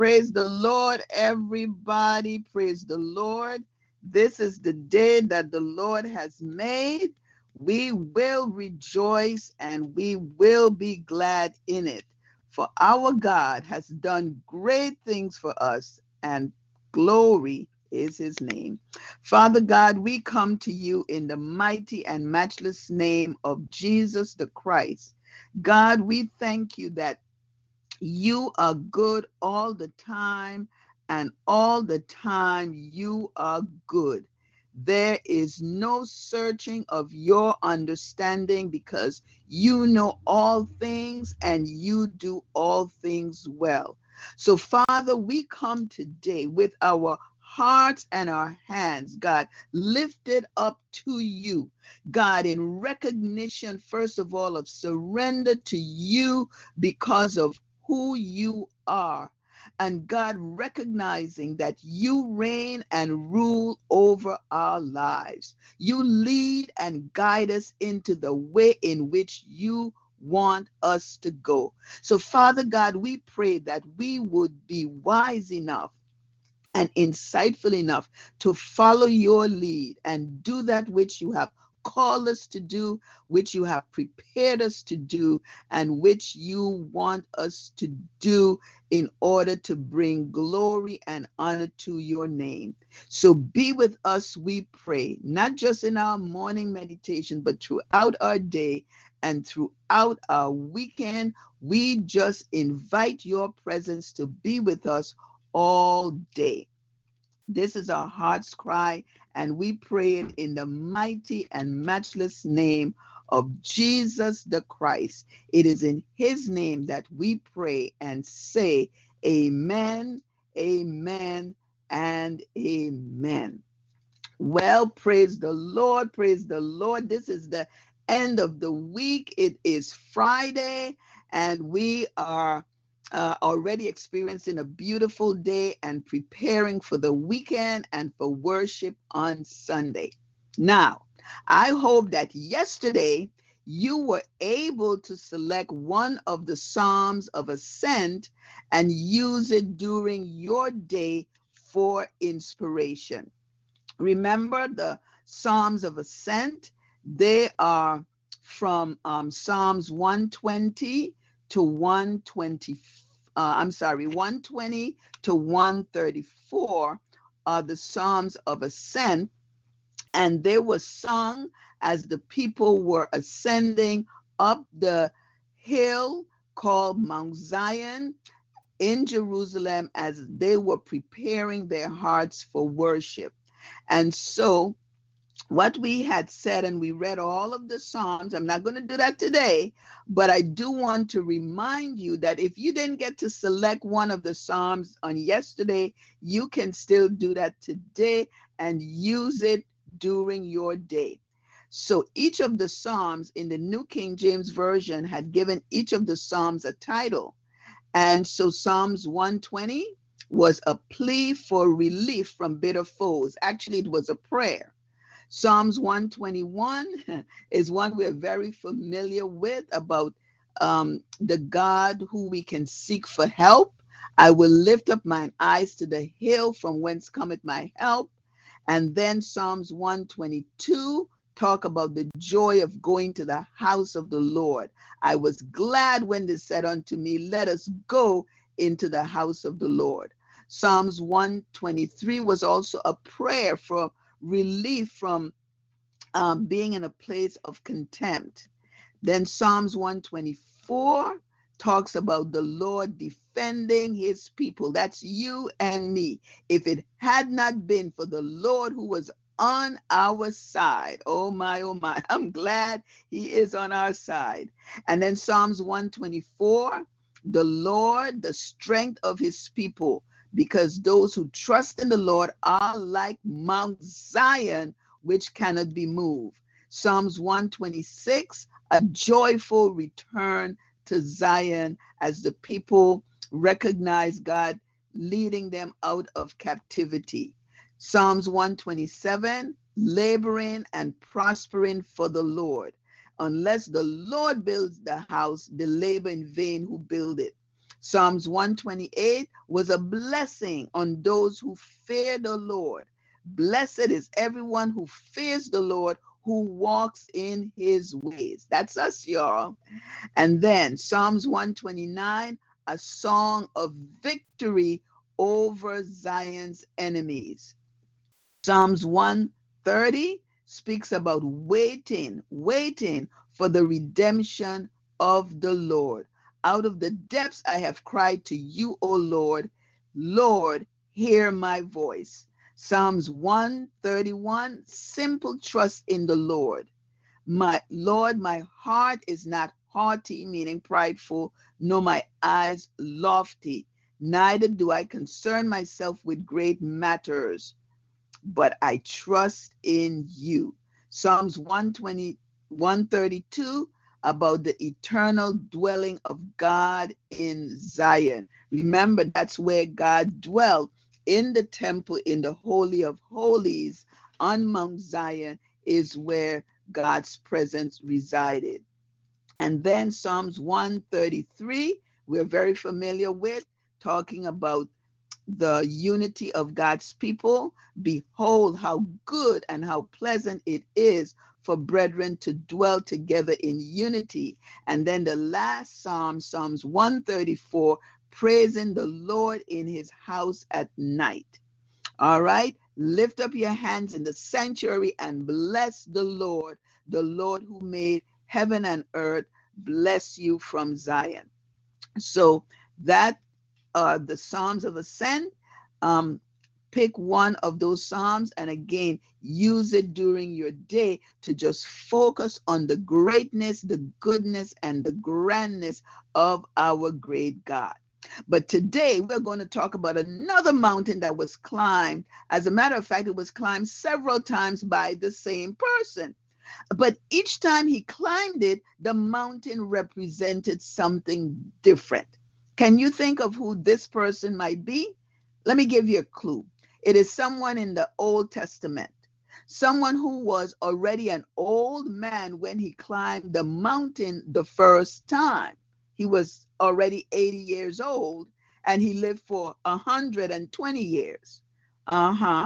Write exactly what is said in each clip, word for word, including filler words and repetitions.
Praise the Lord, everybody. Praise the Lord. This is the day that the Lord has made. We will rejoice and we will be glad in it. For our God has done great things for us, and glory is his name. Father God, we come to you in the mighty and matchless name of Jesus the Christ. God, we thank you that you are good all the time, and all the time you are good. There is no searching of your understanding because you know all things and you do all things well. So, Father, we come today with our hearts and our hands, God, lifted up to you, God, in recognition, first of all, of surrender to you because of who you are. And God, recognizing that you reign and rule over our lives. You lead and guide us into the way in which you want us to go. So, Father God, we pray that we would be wise enough and insightful enough to follow your lead and do that which you have called us to do, which you have prepared us to do, and which you want us to do in order to bring glory and honor to your name. So be with us, we pray, not just in our morning meditation, but throughout our day and throughout our weekend. We just invite your presence to be with us all day. This is our heart's cry, and we pray it in the mighty and matchless name of Jesus the Christ. It is in his name that we pray and say, amen, amen, and amen. Well, praise the Lord, praise the Lord. This is the end of the week. It is Friday, and we are uh, already experiencing a beautiful day and preparing for the weekend and for worship on Sunday. Now, I hope that yesterday you were able to select one of the Psalms of Ascent and use it during your day for inspiration. Remember the Psalms of Ascent? They are from um, Psalms one twenty to one twenty. Uh, I'm sorry, one twenty to one thirty-four are the Psalms of Ascent, and they were sung as the people were ascending up the hill called Mount Zion in Jerusalem as they were preparing their hearts for worship. And so what we had said, and we read all of the Psalms. I'm not going to do that today, but I do want to remind you that if you didn't get to select one of the Psalms on yesterday, you can still do that today and use it during your day. So each of the Psalms in the New King James Version had given each of the Psalms a title. And so Psalms one twenty was a plea for relief from bitter foes. Actually, it was a prayer. Psalms one twenty-one is one we're very familiar with, about um, the God who we can seek for help. I will lift up mine eyes to the hill from whence cometh my help. And then Psalms one twenty-two talk about the joy of going to the house of the Lord. I was glad when they said unto me, let us go into the house of the Lord. Psalms one twenty-three was also a prayer for relief from um, being in a place of contempt. Then Psalms one twenty-four talks about the Lord defending his people. That's you and me. If it had not been for the Lord who was on our side, oh my, oh my, I'm glad he is on our side. And then Psalms one twenty-four, the Lord, the strength of his people, because those who trust in the Lord are like Mount Zion, which cannot be moved. Psalms one twenty-six, a joyful return to Zion as the people recognize God leading them out of captivity. Psalms one twenty-seven, laboring and prospering for the Lord. Unless the Lord builds the house, they labor in vain who build it. Psalms one twenty-eight was a blessing on those who fear the Lord. Blessed is everyone who fears the Lord, who walks in his ways. That's us, y'all. And then Psalms one twenty-nine, a song of victory over Zion's enemies. Psalms one thirty speaks about waiting, waiting for the redemption of the Lord. Out of the depths I have cried to you, O Lord. Lord, hear my voice. Psalms one thirty-one, simple trust in the Lord. My Lord, my heart is not haughty, meaning prideful, nor my eyes lofty. Neither do I concern myself with great matters, but I trust in you. Psalms one twenty, one thirty-two, about the eternal dwelling of God in Zion. Remember, that's where God dwelt, in the temple, in the Holy of Holies on Mount Zion is where God's presence resided. And then Psalms one thirty-three, we're very familiar with, talking about the unity of God's people. Behold, how good and how pleasant it is for brethren to dwell together in unity. And then the last Psalm, Psalms one thirty-four, praising the Lord in his house at night. All right, lift up your hands in the sanctuary and bless the Lord, the Lord who made heaven and earth, bless you from Zion. So that are the Psalms of Ascent. Um, pick one of those Psalms and again, use it during your day to just focus on the greatness, the goodness, and the grandness of our great God. But today we're going to talk about another mountain that was climbed. As a matter of fact, it was climbed several times by the same person. But each time he climbed it, the mountain represented something different. Can you think of who this person might be? Let me give you a clue. It is someone in the Old Testament, someone who was already an old man when he climbed the mountain the first time. He was already eighty years old and he lived for one hundred twenty years. Uh-huh.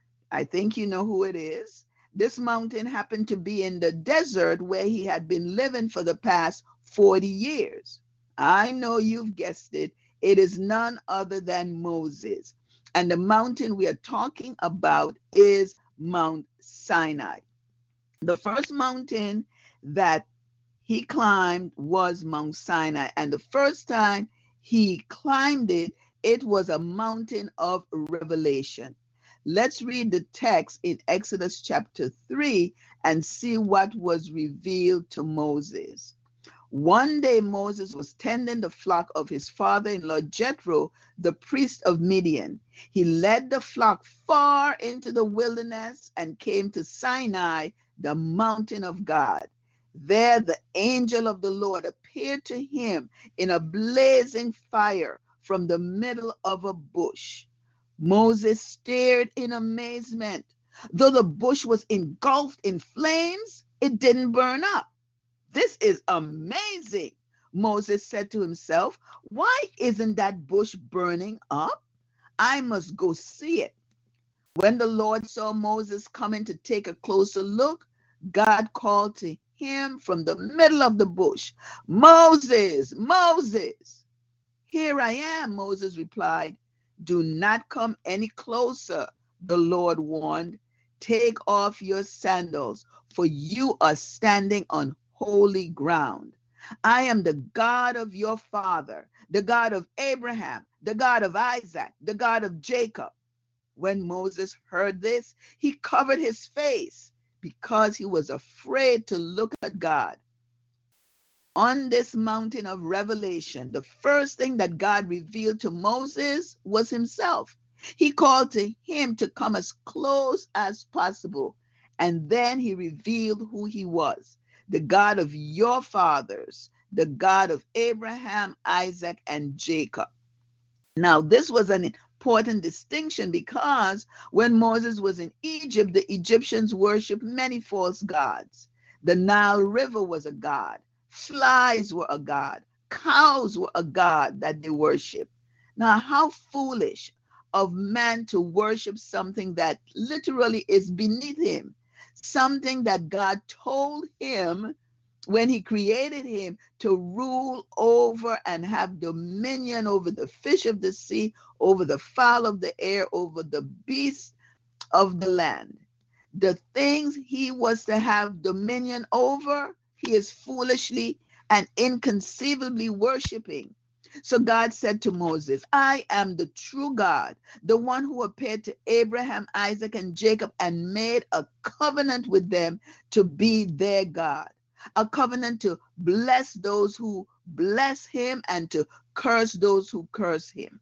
I think you know who it is. This mountain happened to be in the desert where he had been living for the past forty years. I know you've guessed it. It is none other than Moses. And the mountain we are talking about is Mount Sinai. The first mountain that he climbed was Mount Sinai. And the first time he climbed it, it was a mountain of revelation. Let's read the text in Exodus chapter three and see what was revealed to Moses. One day Moses was tending the flock of his father-in-law Jethro, the priest of Midian. He led the flock far into the wilderness and came to Sinai, the mountain of God. There the angel of the Lord appeared to him in a blazing fire from the middle of a bush. Moses stared in amazement. Though the bush was engulfed in flames, it didn't burn up. This is amazing. Moses said to himself, why isn't that bush burning up? I must go see it. When the Lord saw Moses coming to take a closer look, God called to him from the middle of the bush, Moses, Moses. Here I am, Moses replied. Do not come any closer, the Lord warned. Take off your sandals, for you are standing on holy ground. I am the God of your father, the God of Abraham, the God of Isaac, the God of Jacob. When Moses heard this, he covered his face because he was afraid to look at God. On this mountain of revelation, the first thing that God revealed to Moses was himself. He called to him to come as close as possible, and then he revealed who he was, the God of your fathers, the God of Abraham, Isaac, and Jacob. Now, this was an important distinction because when Moses was in Egypt, the Egyptians worshiped many false gods. The Nile River was a god. Flies were a god. cows were a god that they worship. Now, how foolish of man to worship something that literally is beneath him, something that God told him when he created him to rule over and have dominion over the fish of the sea, over the fowl of the air, over the beasts of the land. The things he was to have dominion over, he is foolishly and inconceivably worshiping. So God said to Moses, I am the true God, the one who appeared to Abraham, Isaac, and Jacob and made a covenant with them to be their God, a covenant to bless those who bless him and to curse those who curse him.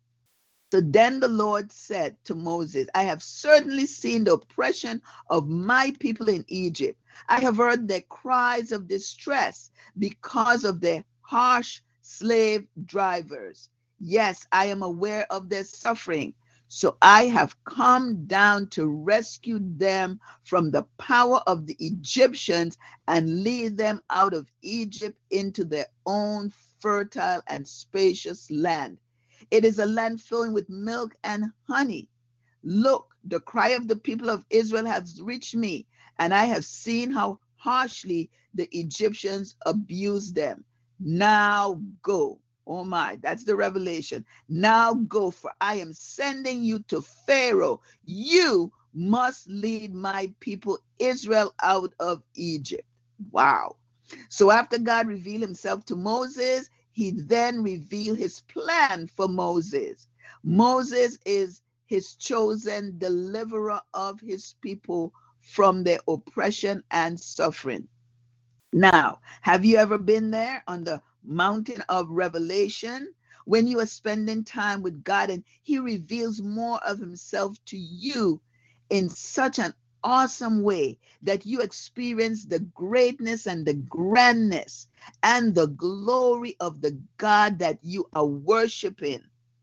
So then the Lord said to Moses, I have certainly seen the oppression of my people in Egypt. I have heard their cries of distress because of their harsh slave drivers. Yes, I am aware of their suffering. So I have come down to rescue them from the power of the Egyptians and lead them out of Egypt into their own fertile and spacious land. It is a land flowing with milk and honey. Look, the cry of the people of Israel has reached me, and I have seen how harshly the Egyptians abuse them. Now go. Oh my, that's the revelation. Now go, for I am sending you to Pharaoh. You must lead my people Israel out of Egypt. Wow. So after God revealed himself to Moses, he then revealed his plan for Moses. Moses is his chosen deliverer of his people from their oppression and suffering. Now, have you ever been there on the mountain of revelation when you are spending time with God and he reveals more of himself to you in such an awesome way that you experience the greatness and the grandness and the glory of the God that you are worshiping?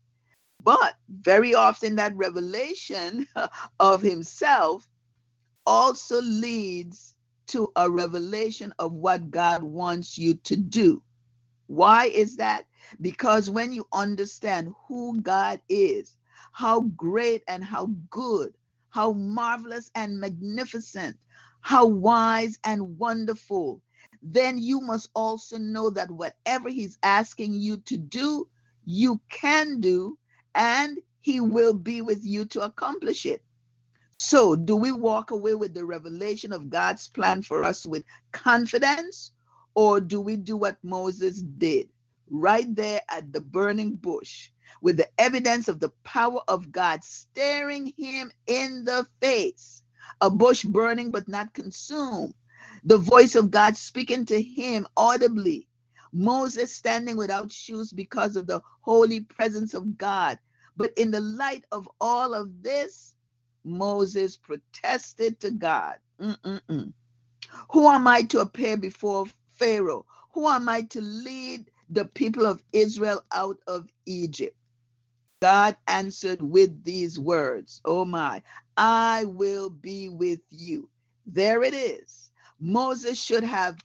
But very often that revelation of himself also leads to a revelation of what God wants you to do. Why is that? Because when you understand who God is, how great and how good, how marvelous and magnificent, how wise and wonderful, then you must also know that whatever he's asking you to do, you can do, and he will be with you to accomplish it. So, do we walk away with the revelation of God's plan for us with confidence, or do we do what Moses did right there at the burning bush with the evidence of the power of God staring him in the face? A bush burning but not consumed. The voice of God speaking to him audibly. Moses standing without shoes because of the holy presence of God. But in the light of all of this, Moses protested to God. Mm-mm-mm. Who am I to appear before Pharaoh? Who am I to lead the people of Israel out of Egypt? God answered with these words, oh my, I will be with you. There it is. Moses should have,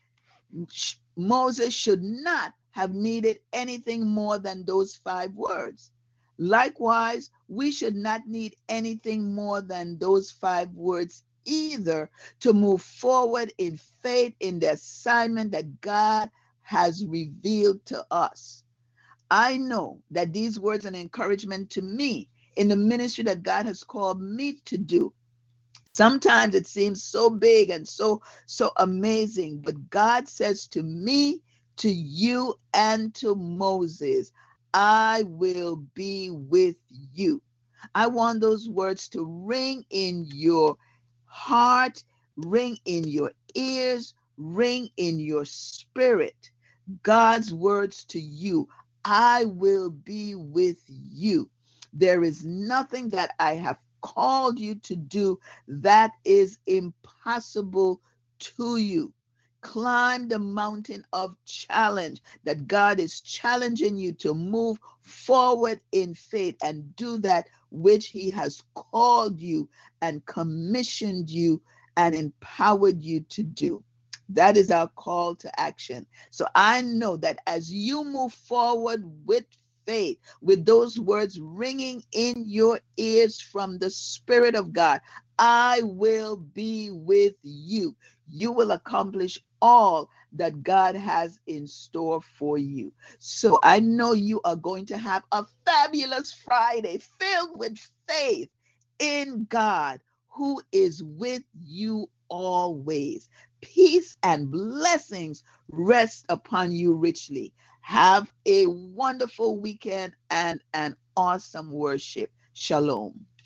Moses should not have needed anything more than those five words. Likewise, we should not need anything more than those five words either to move forward in faith in the assignment that God has revealed to us. I know that these words are an encouragement to me in the ministry that God has called me to do. Sometimes it seems so big and so, so amazing, but God says to me, to you, and to Moses, I will be with you. I want those words to ring in your heart, ring in your ears, ring in your spirit. God's words to you, I will be with you. There is nothing that I have called you to do that is impossible to you. Climb the mountain of challenge that God is challenging you to move forward in faith and do that which he has called you and commissioned you and empowered you to do. That is our call to action. So I know that as you move forward with faith, with those words ringing in your ears from the Spirit of God, I will be with you. You will accomplish all that God has in store for you. So I know you are going to have a fabulous Friday filled with faith in God, who is with you always. Peace and blessings rest upon you richly. Have a wonderful weekend and an awesome worship. Shalom.